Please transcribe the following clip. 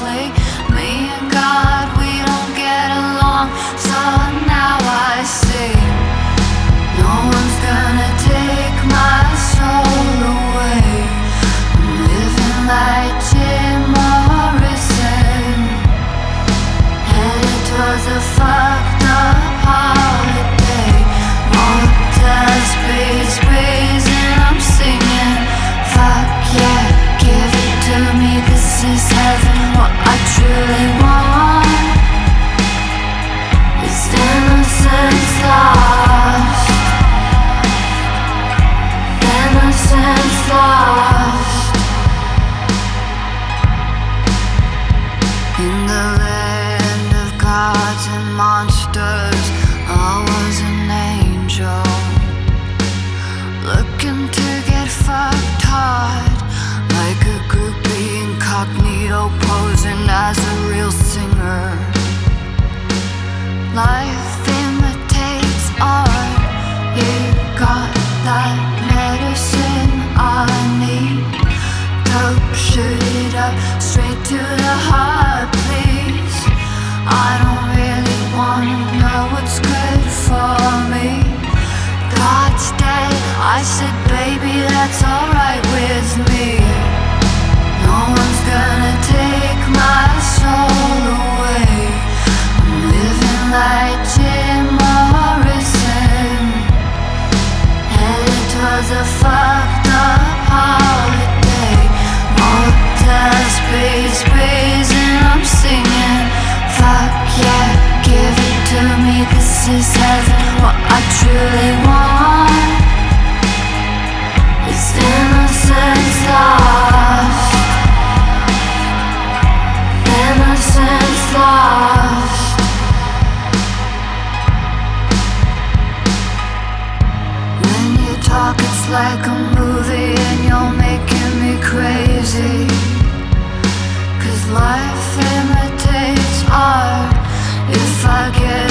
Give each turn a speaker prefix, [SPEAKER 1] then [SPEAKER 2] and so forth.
[SPEAKER 1] softly. Me and God, we don't get along, so now I see no one's gonna take my soul away. I'm living like Jim Morrison, headed towards a fucked up holiday. Motels, breeze, breeze, and I'm singing, fuck yeah, give it to me, this is heaven. What I truly want is innocence lost, innocence lost. In the land of gods and monsters, I was an angel, looking to get fucked hard, like a groupie incognito, posing as a real singer. Life imitates art, you got that medicine I need. Dope, shoot it up, straight to the heart, please. I don't really wanna know what's good for me. God's dead, I said baby that's alright with me. No one's gonna take my soul away. I'm living like Jim Morrison, headed towards a fucked up holiday. Motels, breeze, breeze, and I'm singing, fuck yeah, give it to me, this is heaven. What I truly want is innocence lost, innocence lost. When you talk it's like a movie and you're making me crazy, 'cause life imitates art. If I get